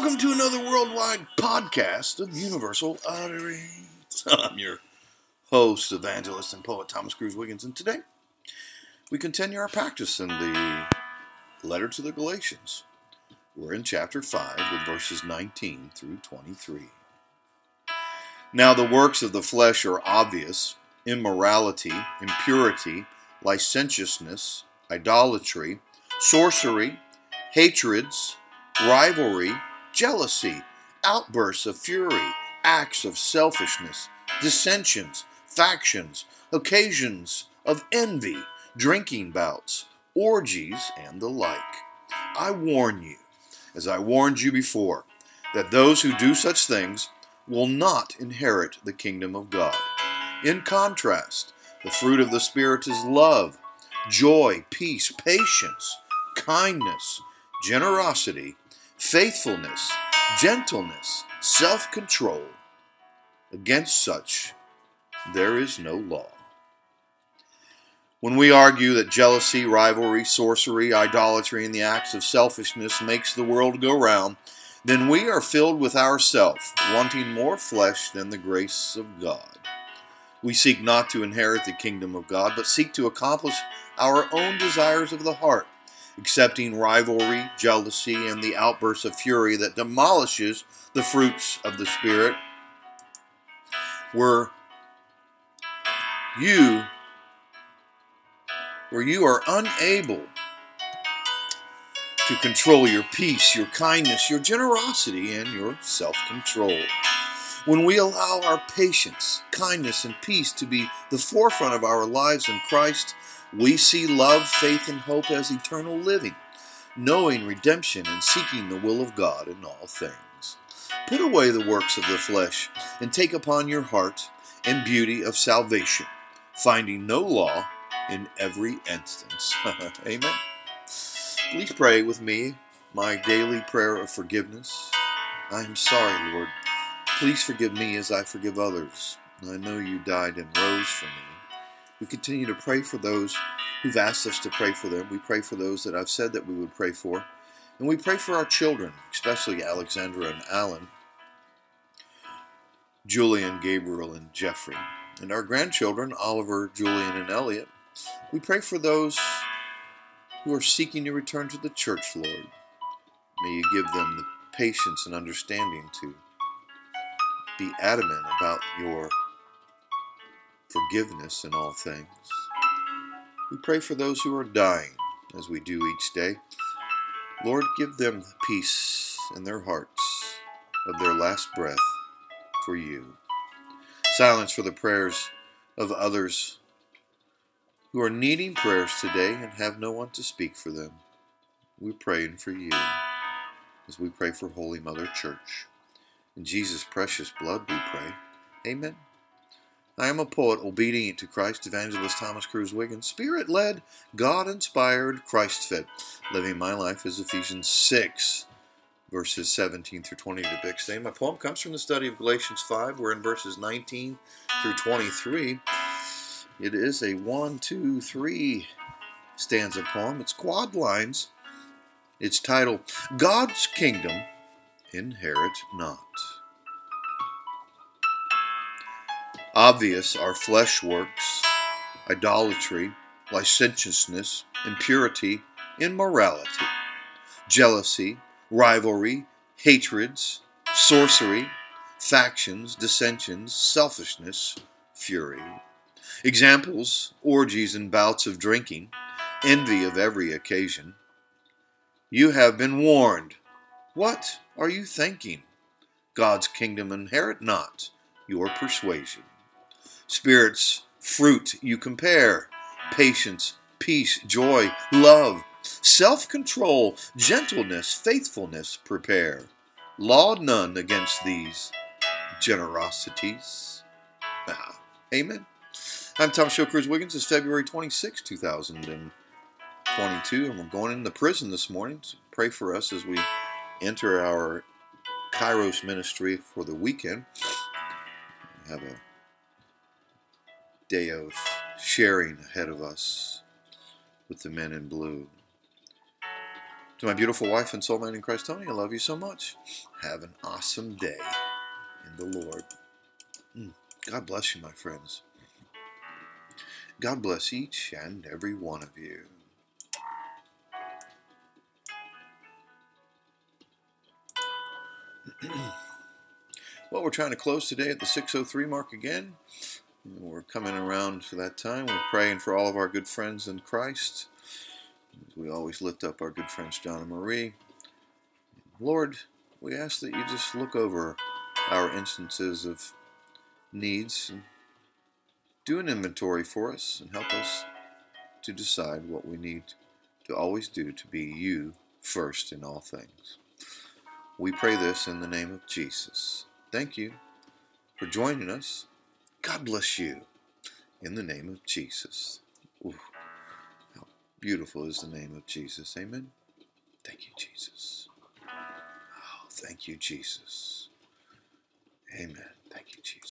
Welcome to another worldwide podcast of Universal Utterings. I'm your host, evangelist, and poet Thomas Cruz Wiggins, and today we continue our practice in the letter to the Galatians. We're in chapter 5 with verses 19 through 23. Now the works of the flesh are obvious: immorality, impurity, licentiousness, idolatry, sorcery, hatreds, rivalry, jealousy, outbursts of fury, acts of selfishness, dissensions, factions, occasions of envy, drinking bouts, orgies, and the like. I warn you, as I warned you before, that those who do such things will not inherit the kingdom of God. In contrast, the fruit of the Spirit is love, joy, peace, patience, kindness, generosity, faithfulness, gentleness, self-control. Against such there is no law. When we argue that jealousy, rivalry, sorcery, idolatry, and the acts of selfishness makes the world go round, then we are filled with ourself, wanting more flesh than the grace of God. We seek not to inherit the kingdom of God, but seek to accomplish our own desires of the heart, accepting rivalry, jealousy, and the outbursts of fury that demolishes the fruits of the Spirit. Where you are unable to control your peace, your kindness, your generosity, and your self-control. When we allow our patience, kindness, and peace to be the forefront of our lives in Christ, we see love, faith, and hope as eternal living, knowing redemption and seeking the will of God in all things. Put away the works of the flesh and take upon your heart and beauty of salvation, finding no law in every instance. Amen. Please pray with me my daily prayer of forgiveness. I am sorry, Lord. Please forgive me as I forgive others. I know you died and rose for me. We continue to pray for those who've asked us to pray for them. We pray for those that I've said that we would pray for. And we pray for our children, especially Alexandra and Alan, Julian, Gabriel, and Jeffrey. And our grandchildren, Oliver, Julian, and Elliot. We pray for those who are seeking to return to the church, Lord. May you give them the patience and understanding to be adamant about your forgiveness in all things. We pray for those who are dying, as we do each day. Lord, give them peace in their hearts of their last breath for you. Silence for the prayers of others who are needing prayers today and have no one to speak for them. We're praying for you as we pray for Holy Mother Church. In Jesus' precious blood we pray. Amen. I am a poet, obedient to Christ, evangelist Thomas Cruz Wiggins, Spirit-led, God-inspired, Christ-fed, living my life as Ephesians 6, verses 17 through 20 depicts. Today, my poem comes from the study of Galatians 5. We're in verses 19 through 23. It is a 1-2-3 stanza poem. It's quad lines. It's titled, God's Kingdom Inherit Not. Obvious are flesh works, idolatry, licentiousness, impurity, immorality, jealousy, rivalry, hatreds, sorcery, factions, dissensions, selfishness, fury. Examples, orgies and bouts of drinking, envy of every occasion. You have been warned. What are you thinking? God's kingdom inherit not your persuasion. Spirit's fruit you compare: patience, peace, joy, love, self-control, gentleness, faithfulness prepare. Law none against these generosities. Amen. I'm Thomas Cruz Wiggins. It's February 26, 2022, and we're going into prison this morning. So pray for us as we enter our Kairos ministry for the weekend. We have a day of sharing ahead of us with the men in blue. To my beautiful wife and soulmate in Christ, Tony, I love you so much. Have an awesome day in the Lord. God bless you, my friends. God bless each and every one of you. Well, we're trying to close today at the 6:03 mark again. We're coming around to that time. We're praying for all of our good friends in Christ. We always lift up our good friends John and Marie. Lord, we ask that you just look over our instances of needs and do an inventory for us and help us to decide what we need to always do to be you first in all things. We pray this in the name of Jesus. Thank you for joining us. God bless you in the name of Jesus. Ooh, how beautiful is the name of Jesus. Amen. Thank you, Jesus. Oh, thank you, Jesus. Amen. Thank you, Jesus.